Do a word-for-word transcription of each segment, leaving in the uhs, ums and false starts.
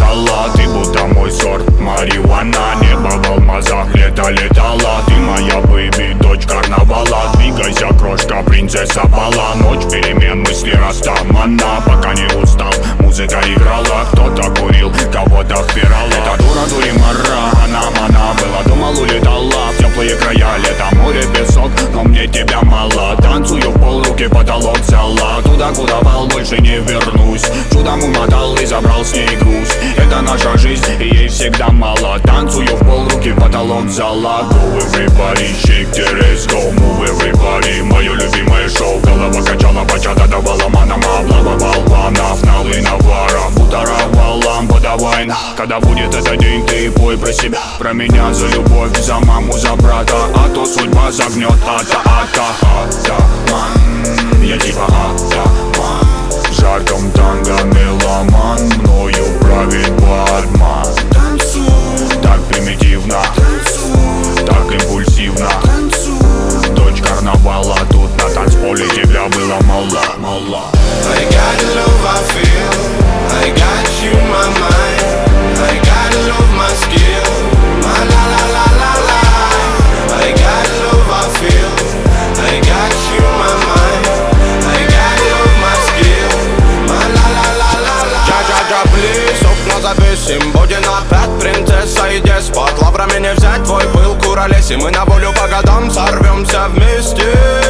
мало. Ты будто мой сорт марихуана. Небо в алмазах, лето летало. Ты моя бэйби, дочь карнавала. Двигайся, крошка, принцесса бала. Ночь перемен, мысли растамана. Пока не устал, музыка играла. Кто-то курил, кого-то впирала. Это дура, дури, мара, она мана. Была, думал, улетала в теплые края. Лето, море, песок, но мне тебя мало. Танцую в пол, руки потолок взяла. Туда, куда вал, больше не вернусь. Чудом умотал и забрал с ней груз. Это наша жизнь, и ей всегда мало. Танцую в пол, руки потолок взяла. Go everybody, shake the ass, go move everybody. Мое любимое шоу, голова качала, бачата давала манам. Облава балванов, налы навара. Бутара валам, подавай. Когда будет этот день, ты пой про себя. Про меня, за любовь, за маму, за брата. А то судьба загнет, ата, ата, атаман. Я типа атаман. В жарком танго меломан. Мною правит Батман. Так примитивно, так импульсивно. Дочь карнавала, тут на танцполе тебя было мало, мало. I got love, I feel. I got you, my mind. I got love, my skill. My la la la la la. I got love, I feel. I got you, my mind. I got love, my skill. My la la la la la. Джа-джа-джа, плиз, окна завесим. Будем опять принцесса и деспот. Лаврами не взять твой пыл, куролес. И мы на волю по годам сорвемся вместе.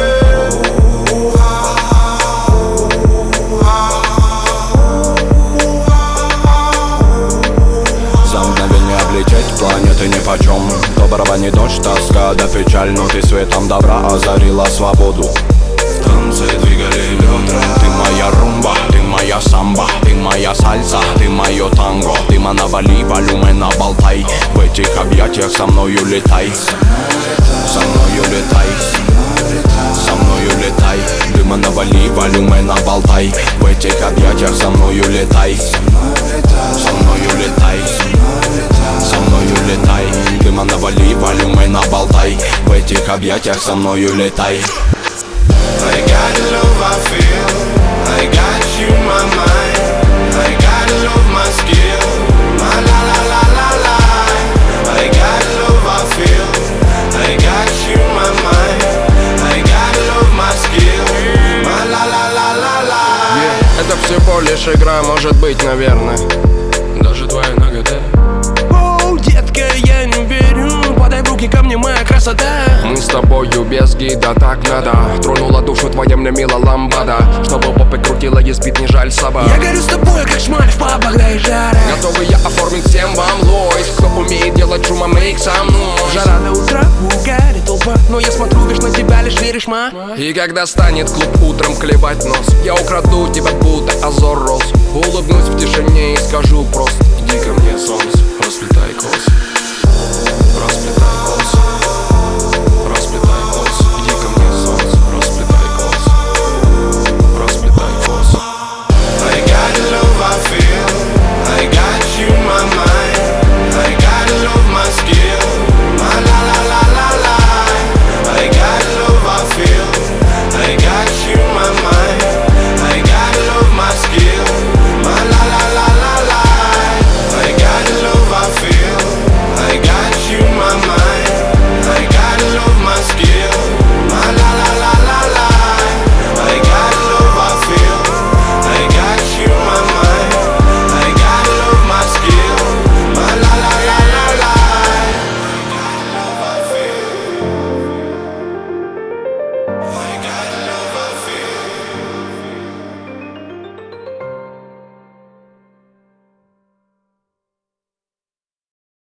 Планеты нипочем. То барабанит дождь, тоска да печаль. Но ты светом добра озарила свободу. В танце двигали бедра. Ты моя румба, ты моя самба. Ты моя сальса, ты мое танго. Ты манавали, волюмена болтай. В этих объятиях со мною летай. Со мною летай. Со мною летай. Ты манавали, волюмена болтай. В этих объятиях со мною летай. Со мною летай. Со мною летай. Дыма навали, волюмена болтай. В этих объятиях со мною летай. I got love, I feel. I got you, my mind. I got love, my skill. My la la la la la. I got love, I feel. I got you, my mind. I got love, my skill. My la la la la la. Yeah. Это всего лишь игра, может быть, наверное. Даже твоя нагота. Детка, я не верю, подай в руки ко мне, моя красота. Мы с тобою без гида, так надо. Тронула душу твоя мне мила ламбада. Чтобы попой крутила, есть бит, не жаль собак. Я горю с тобой, как шмаль в пабах, да и жара. Готовы я оформить всем вам лойс. Кто умеет делать шума, мейк со мной. Жара до утра, угарит толпа. Но я смотрю лишь на тебя, лишь веришь, ма. И когда станет клуб утром клевать нос, я украду тебя, будто Азор Роз. Улыбнусь в тишине и скажу просто: иди ко мне, солнце, расплетай косы, расплетай косы.